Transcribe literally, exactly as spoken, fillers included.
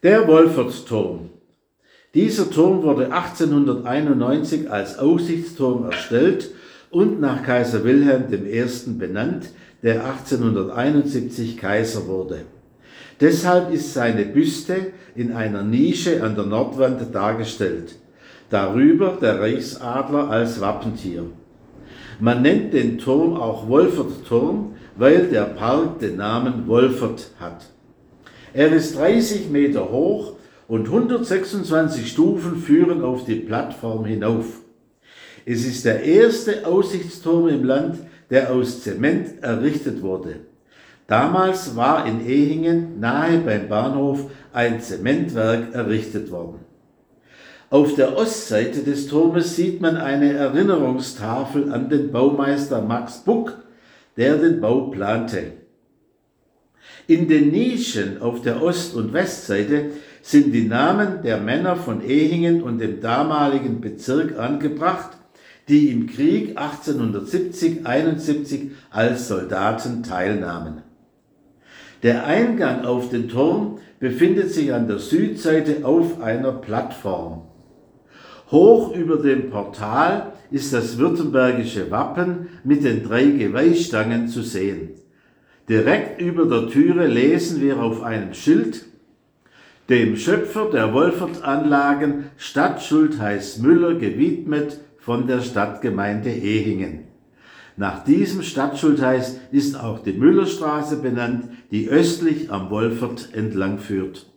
Der Wolfertsturm. Dieser Turm wurde achtzehnhunderteinundneunzig als Aussichtsturm erstellt und nach Kaiser Wilhelm der Erste benannt, der achtzehnhunderteinundsiebzig Kaiser wurde. Deshalb ist seine Büste in einer Nische an der Nordwand dargestellt, darüber der Reichsadler als Wappentier. Man nennt den Turm auch Wolfertturm, weil der Park den Namen Wolfert hat. Er ist dreißig Meter hoch und hundertsechsundzwanzig Stufen führen auf die Plattform hinauf. Es ist der erste Aussichtsturm im Land, der aus Zement errichtet wurde. Damals war in Ehingen nahe beim Bahnhof ein Zementwerk errichtet worden. Auf der Ostseite des Turmes sieht man eine Erinnerungstafel an den Baumeister Max Buck, der den Bau plante. In den Nischen auf der Ost- und Westseite sind die Namen der Männer von Ehingen und dem damaligen Bezirk angebracht, die im Krieg achtzehnhundertsiebzig einundsiebzig als Soldaten teilnahmen. Der Eingang auf den Turm befindet sich an der Südseite auf einer Plattform. Hoch über dem Portal ist das württembergische Wappen mit den drei Geweihstangen zu sehen. Direkt über der Türe lesen wir auf einem Schild: Dem Schöpfer der Wolfertanlagen Stadtschultheiß Müller gewidmet von der Stadtgemeinde Ehingen. Nach diesem Stadtschultheiß ist auch die Müllerstraße benannt, die östlich am Wolfert entlang führt.